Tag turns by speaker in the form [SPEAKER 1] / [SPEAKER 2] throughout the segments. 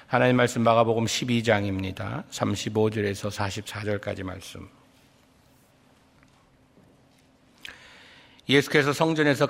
[SPEAKER 1] 하나님 말씀 마가복음 12장입니다. 35절에서 44절까지 말씀. 예수께서 성전에서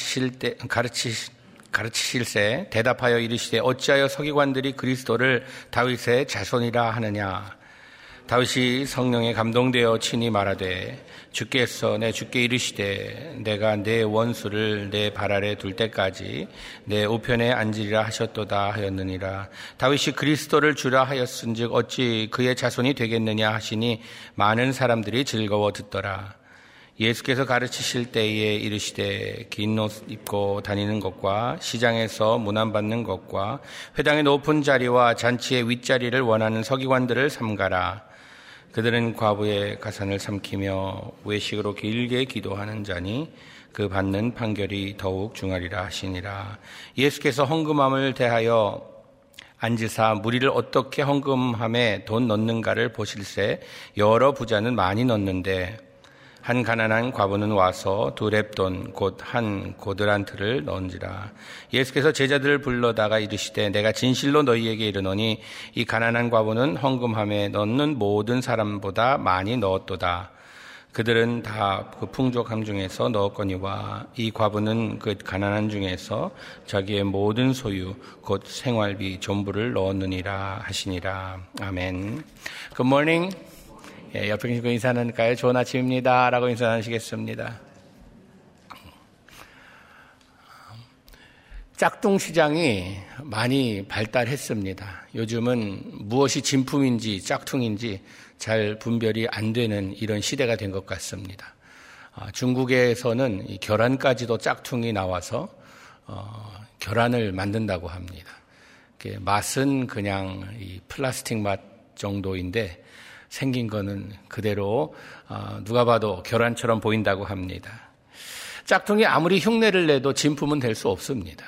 [SPEAKER 1] 가르치실세 대답하여 이르시되 어찌하여 서기관들이 그리스도를 다윗의 자손이라 하느냐. 다윗이 성령에 감동되어 친히 말하되 주께서 내 주께 이르시되 내가 내 원수를 내 발 아래 둘 때까지 내 우편에 앉으리라 하셨도다 하였느니라. 다윗이 그리스도를 주라 하였은즉 어찌 그의 자손이 되겠느냐 하시니 많은 사람들이 즐거워 듣더라. 예수께서 가르치실 때에 이르시되 긴 옷 입고 다니는 것과 시장에서 문안받는 것과 회당의 높은 자리와 잔치의 윗자리를 원하는 서기관들을 삼가라. 그들은 과부의 가산을 삼키며 외식으로 길게 기도하는 자니 그 받는 판결이 더욱 중하리라 하시니라. 예수께서 헌금함을 대하여 앉으사 무리를 어떻게 헌금함에 돈 넣는가를 보실세 여러 부자는 많이 넣는데 한 가난한 과부는 와서 2렙돈 곧 한 고드란트를 넣은지라. 예수께서 제자들을 불러다가 이르시되 내가 진실로 너희에게 이르노니 이 가난한 과부는 헌금함에 넣는 모든 사람보다 많이 넣었도다. 그들은 다 그 풍족함 중에서 넣었거니와 이 과부는 그 가난한 중에서 자기의 모든 소유 곧 생활비 전부를 넣었느니라 하시니라. 아멘. Good morning. 옆에 계신 분 인사 나눌까요? 좋은 아침입니다 라고 인사 나누시겠습니다. 짝퉁시장이 많이 발달했습니다. 요즘은 무엇이 진품인지 짝퉁인지 잘 분별이 안 되는 이런 시대가 된 것 같습니다. 중국에서는 이 계란까지도 짝퉁이 나와서 계란을 만든다고 합니다. 맛은 그냥 이 플라스틱 맛 정도인데 생긴 거는 그대로 누가 봐도 계란처럼 보인다고 합니다. 짝퉁이 아무리 흉내를 내도 진품은 될 수 없습니다.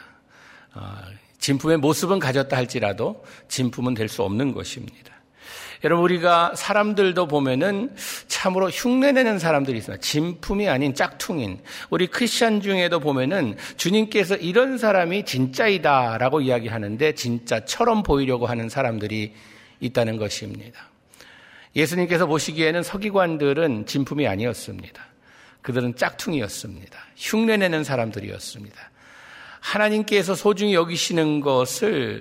[SPEAKER 1] 진품의 모습은 가졌다 할지라도 진품은 될 수 없는 것입니다. 여러분, 우리가 사람들도 보면은 참으로 흉내내는 사람들이 있습니다. 진품이 아닌 짝퉁인. 우리 크리스천 중에도 보면은 주님께서 이런 사람이 진짜이다라고 이야기하는데 진짜처럼 보이려고 하는 사람들이 있다는 것입니다. 예수님께서 보시기에는 서기관들은 진품이 아니었습니다. 그들은 짝퉁이었습니다. 흉내내는 사람들이었습니다. 하나님께서 소중히 여기시는 것을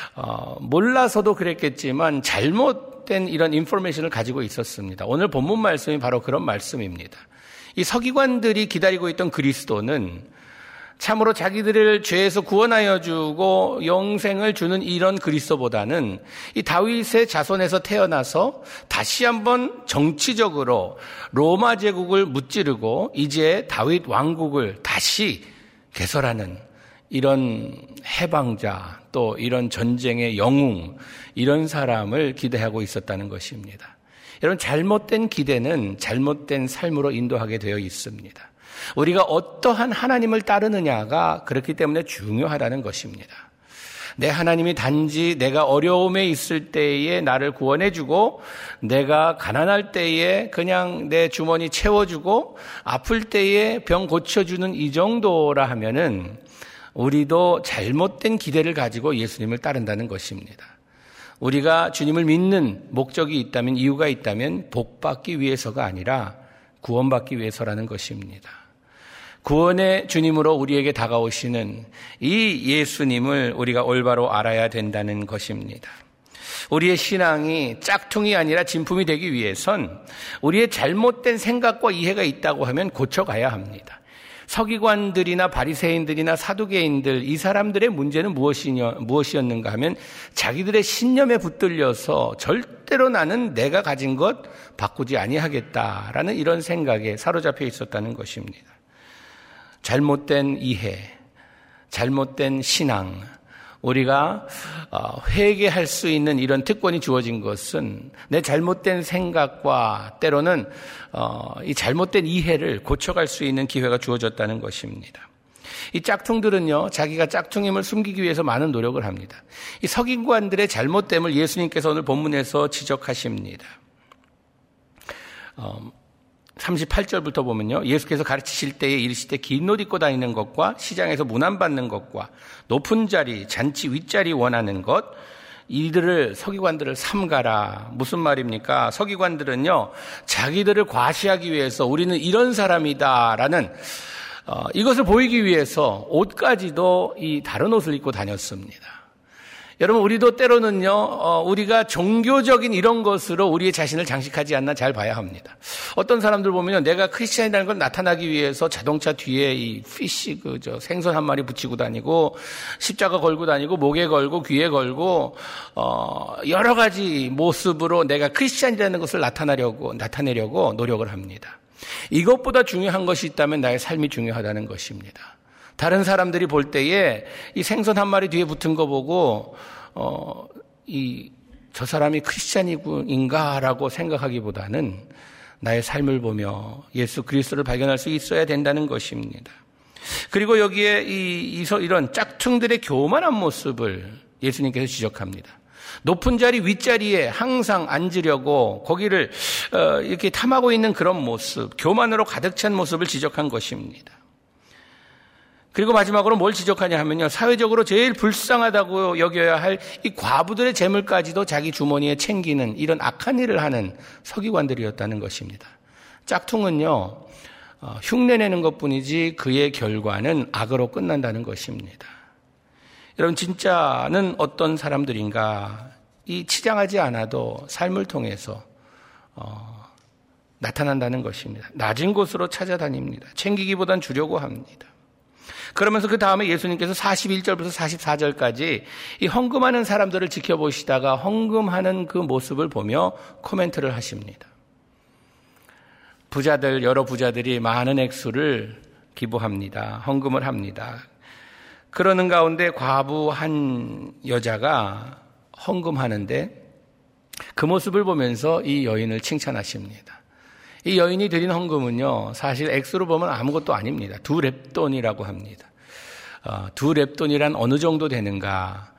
[SPEAKER 1] 몰라서도 그랬겠지만 잘못된 이런 인포메이션을 가지고 있었습니다. 오늘 본문 말씀이 바로 그런 말씀입니다. 이 서기관들이 기다리고 있던 그리스도는 참으로 자기들을 죄에서 구원하여 주고 영생을 주는 이런 그리스도보다는 이 다윗의 자손에서 태어나서 다시 한번 정치적으로 로마 제국을 무찌르고 이제 다윗 왕국을 다시 개설하는 이런 해방자, 또 이런 전쟁의 영웅, 이런 사람을 기대하고 있었다는 것입니다. 여러분, 잘못된 기대는 잘못된 삶으로 인도하게 되어 있습니다. 우리가 어떠한 하나님을 따르느냐가 그렇기 때문에 중요하다는 것입니다. 내 하나님이 단지 내가 어려움에 있을 때에 나를 구원해주고 내가 가난할 때에 그냥 내 주머니 채워주고 아플 때에 병 고쳐주는 이 정도라 하면은 우리도 잘못된 기대를 가지고 예수님을 따른다는 것입니다. 우리가 주님을 믿는 목적이 있다면, 이유가 있다면 복받기 위해서가 아니라 구원받기 위해서라는 것입니다. 구원의 주님으로 우리에게 다가오시는 이 예수님을 우리가 올바로 알아야 된다는 것입니다. 우리의 신앙이 짝퉁이 아니라 진품이 되기 위해선 우리의 잘못된 생각과 이해가 있다고 하면 고쳐가야 합니다. 서기관들이나 바리새인들이나 사두개인들, 이 사람들의 문제는 무엇이었는가 하면 자기들의 신념에 붙들려서 절대로 나는 내가 가진 것 바꾸지 아니하겠다라는 이런 생각에 사로잡혀 있었다는 것입니다. 잘못된 이해, 잘못된 신앙, 우리가 회개할 수 있는 이런 특권이 주어진 것은 내 잘못된 생각과 때로는 이 잘못된 이해를 고쳐갈 수 있는 기회가 주어졌다는 것입니다. 이 짝퉁들은요, 자기가 짝퉁임을 숨기기 위해서 많은 노력을 합니다. 이 서기관들의 잘못됨을 예수님께서 오늘 본문에서 지적하십니다. 38절부터 보면요, 예수께서 가르치실 때에 이르시되 긴 옷 입고 다니는 것과 시장에서 문안받는 것과 높은 자리, 잔치 윗자리 원하는 것, 이들을 서기관들을 삼가라. 무슨 말입니까? 서기관들은요, 자기들을 과시하기 위해서 우리는 이런 사람이다라는 이것을 보이기 위해서 옷까지도 이 다른 옷을 입고 다녔습니다. 여러분, 우리도 때로는요, 우리가 종교적인 이런 것으로 우리의 자신을 장식하지 않나 잘 봐야 합니다. 어떤 사람들 보면 내가 크리스찬이라는 걸 나타나기 위해서 자동차 뒤에 이 피쉬, 생선 한 마리 붙이고 다니고, 십자가 걸고 다니고, 목에 걸고, 귀에 걸고, 여러 가지 모습으로 내가 크리스찬이라는 것을 나타내려고 노력을 합니다. 이것보다 중요한 것이 있다면 나의 삶이 중요하다는 것입니다. 다른 사람들이 볼 때에 이 생선 한 마리 뒤에 붙은 거 보고 저 사람이 크리스찬인가라고 생각하기보다는 나의 삶을 보며 예수 그리스도를 발견할 수 있어야 된다는 것입니다. 그리고 여기에 이런 짝퉁들의 교만한 모습을 예수님께서 지적합니다. 높은 자리 윗자리에 항상 앉으려고 거기를 이렇게 탐하고 있는 그런 모습, 교만으로 가득 찬 모습을 지적한 것입니다. 그리고 마지막으로 뭘 지적하냐 하면요, 사회적으로 제일 불쌍하다고 여겨야 할 이 과부들의 재물까지도 자기 주머니에 챙기는 이런 악한 일을 하는 서기관들이었다는 것입니다. 짝퉁은요, 흉내내는 것뿐이지 그의 결과는 악으로 끝난다는 것입니다. 여러분, 진짜는 어떤 사람들인가? 이 치장하지 않아도 삶을 통해서 나타난다는 것입니다. 낮은 곳으로 찾아다닙니다. 챙기기보단 주려고 합니다. 그러면서 그 다음에 예수님께서 41절부터 44절까지 이 헌금하는 사람들을 지켜보시다가 헌금하는 그 모습을 보며 코멘트를 하십니다. 여러 부자들이 많은 액수를 기부합니다. 헌금을 합니다. 그러는 가운데 과부 한 여자가 헌금하는데 그 모습을 보면서 이 여인을 칭찬하십니다. 이 여인이 드린 헌금은요, 사실 액수로 보면 아무것도 아닙니다. 2렙돈이라고 합니다. 2렙돈이란 어느 정도 되는가?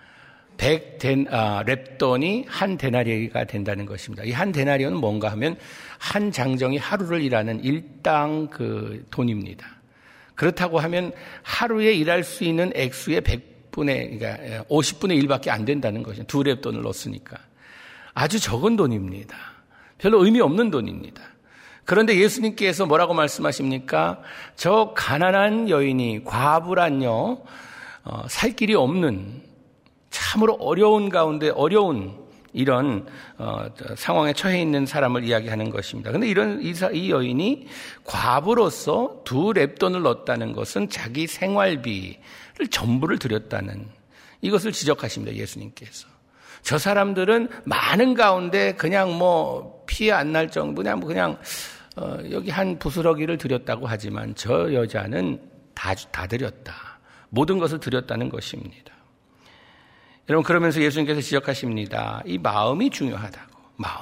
[SPEAKER 1] 100렙돈이 한 데나리가 된다는 것입니다. 이 한 데나리온은 뭔가 하면 한 장정이 하루를 일하는 일당 그 돈입니다. 그렇다고 하면 하루에 일할 수 있는 액수의 그러니까 50분의 1밖에 안 된다는 것이죠. 2렙돈을 넣었으니까. 아주 적은 돈입니다. 별로 의미 없는 돈입니다. 그런데 예수님께서 뭐라고 말씀하십니까? 저 가난한 여인이, 과부란요, 살 길이 없는, 참으로 어려운 가운데 어려운 이런 상황에 처해 있는 사람을 이야기하는 것입니다. 그런데 이 여인이 과부로서 2렙돈을 넣었다는 것은 자기 생활비를 전부를 드렸다는 이것을 지적하십니다. 예수님께서. 저 사람들은 많은 가운데 그냥 피해 안 날 정도냐, 그냥 여기 한 부스러기를 드렸다고 하지만 저 여자는 다 드렸다. 모든 것을 드렸다는 것입니다. 여러분, 그러면서 예수님께서 지적하십니다. 이 마음이 중요하다고.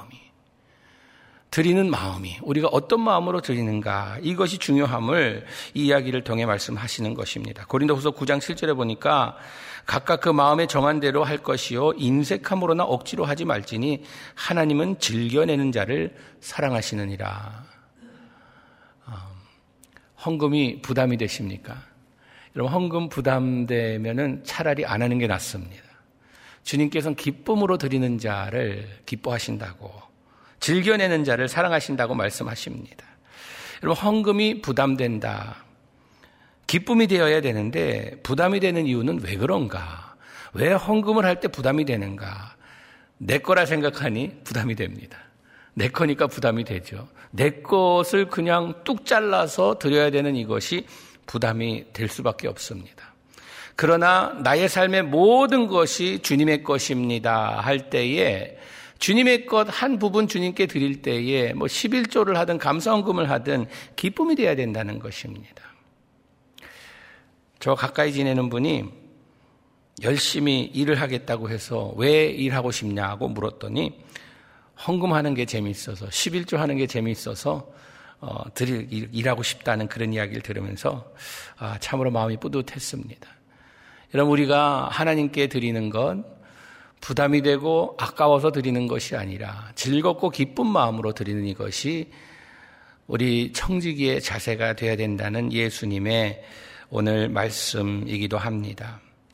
[SPEAKER 1] 드리는 마음이, 우리가 어떤 마음으로 드리는가, 이것이 중요함을 이 이야기를 통해 말씀하시는 것입니다. 고린도후서 9장 7절에 보니까 각각 그 마음에 정한 대로 할 것이요 인색함으로나 억지로 하지 말지니 하나님은 즐겨내는 자를 사랑하시느니라. 헌금이 부담이 되십니까? 여러분, 헌금 부담되면은 차라리 안 하는 게 낫습니다. 주님께서는 기쁨으로 드리는 자를 기뻐하신다고, 즐겨내는 자를 사랑하신다고 말씀하십니다. 여러분, 헌금이 부담된다. 기쁨이 되어야 되는데 부담이 되는 이유는 왜 그런가? 왜 헌금을 할 때 부담이 되는가? 내 거라 생각하니 부담이 됩니다. 내 거니까 부담이 되죠. 내 것을 그냥 뚝 잘라서 드려야 되는 이것이 부담이 될 수밖에 없습니다. 그러나 나의 삶의 모든 것이 주님의 것입니다 할 때에, 주님의 것 한 부분 주님께 드릴 때에 11조를 하든 감사헌금을 하든 기쁨이 돼야 된다는 것입니다. 저 가까이 지내는 분이 열심히 일을 하겠다고 해서 왜 일하고 싶냐고 물었더니 헌금하는 게 재미있어서, 11조 하는 게 재미있어서 일하고 싶다는 그런 이야기를 들으면서 참으로 마음이 뿌듯했습니다. 여러분, 우리가 하나님께 드리는 건 부담이 되고 아까워서 드리는 것이 아니라 즐겁고 기쁜 마음으로 드리는 이것이 우리 청지기의 자세가 되어야 된다는 예수님의 오늘 말씀이기도 합니다.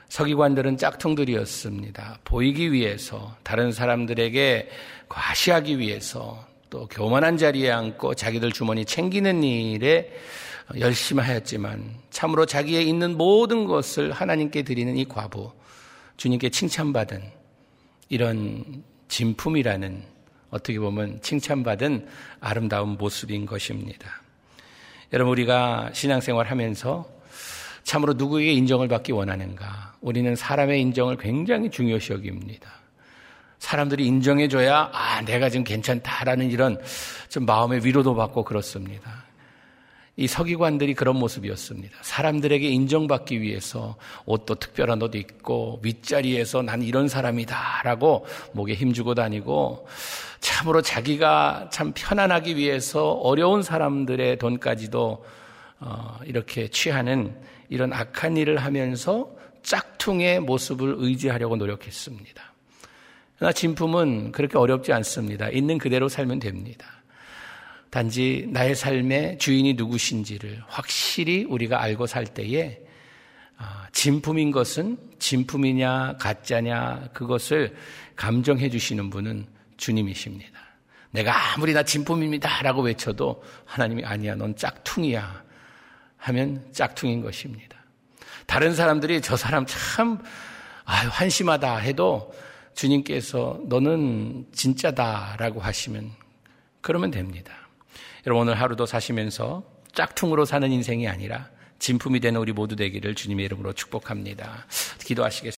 [SPEAKER 1] 서기관들은 짝퉁들이었습니다. 보이기 위해서, 다른 사람들에게 과시하기 위해서, 또 교만한 자리에 앉고 자기들 주머니 챙기는 일에 열심히 하였지만 참으로 자기의 있는 모든 것을 하나님께 드리는 이 과부, 주님께 칭찬받은 이런 진품이라는, 어떻게 보면 칭찬받은 아름다운 모습인 것입니다. 여러분, 우리가 신앙생활 하면서 참으로 누구에게 인정을 받기 원하는가? 우리는 사람의 인정을 굉장히 중요시 여깁니다. 사람들이 인정해줘야 내가 지금 괜찮다라는 이런 좀 마음의 위로도 받고 그렇습니다. 이 서기관들이 그런 모습이었습니다. 사람들에게 인정받기 위해서 옷도 특별한 옷도 입고 윗자리에서 난 이런 사람이다라고 목에 힘주고 다니고, 참으로 자기가 참 편안하기 위해서 어려운 사람들의 돈까지도 이렇게 취하는 이런 악한 일을 하면서 짝퉁의 모습을 의지하려고 노력했습니다. 그러나 진품은 그렇게 어렵지 않습니다. 있는 그대로 살면 됩니다. 단지 나의 삶의 주인이 누구신지를 확실히 우리가 알고 살 때에 진품인 것은 진품이냐 가짜냐 그것을 감정해 주시는 분은 주님이십니다. 내가 아무리 나 진품입니다 라고 외쳐도 하나님이 아니야, 넌 짝퉁이야 하면 짝퉁인 것입니다. 다른 사람들이 저 사람 참 한심하다 해도 주님께서 너는 진짜다라고 하시면 그러면 됩니다. 여러분, 오늘 하루도 사시면서 짝퉁으로 사는 인생이 아니라 진품이 되는 우리 모두 되기를 주님의 이름으로 축복합니다. 기도하시겠습니다.